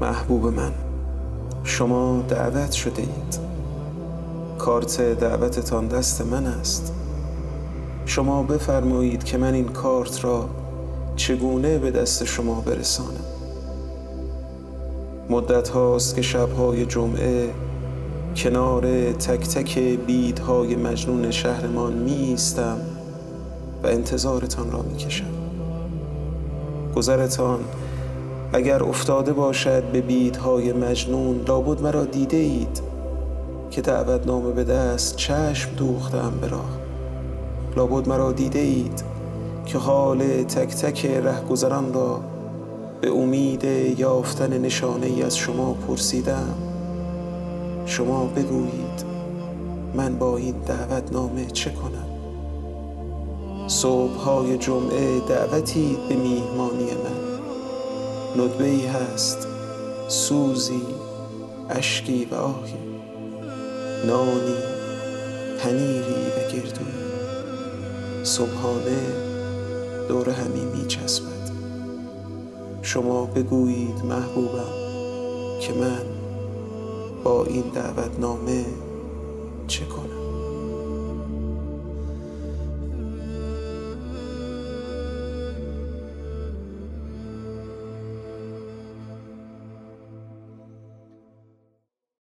محبوب من، شما دعوت شده اید. کارت دعوتتان دست من است. شما بفرمایید که من این کارت را چگونه به دست شما برسانم. مدت هاست که شبهای جمعه کنار تک تک بیدهای مجنون شهرمان می ایستم و انتظارتان را می کشم. گذرتان اگر افتاده باشد به بیدهای مجنون، لابد مرا دیده اید که دعوتنامه به دست چشم دوختم به راه. لابد مرا دیده اید که حال تک تک رهگذران را به امید یافتن نشانه ای از شما پرسیدم. شما بگویید من با این دعوتنامه چه کنم؟ صبحهای جمعه دعوتی به میهمانی من، ندبه‌ای هست، سوزی، اشکی و آهی، نانی، پنیری و گردویی. صبحانه دور همی می چسبد. شما بگویید محبوبم که من با این دعوتنامه چه کنم؟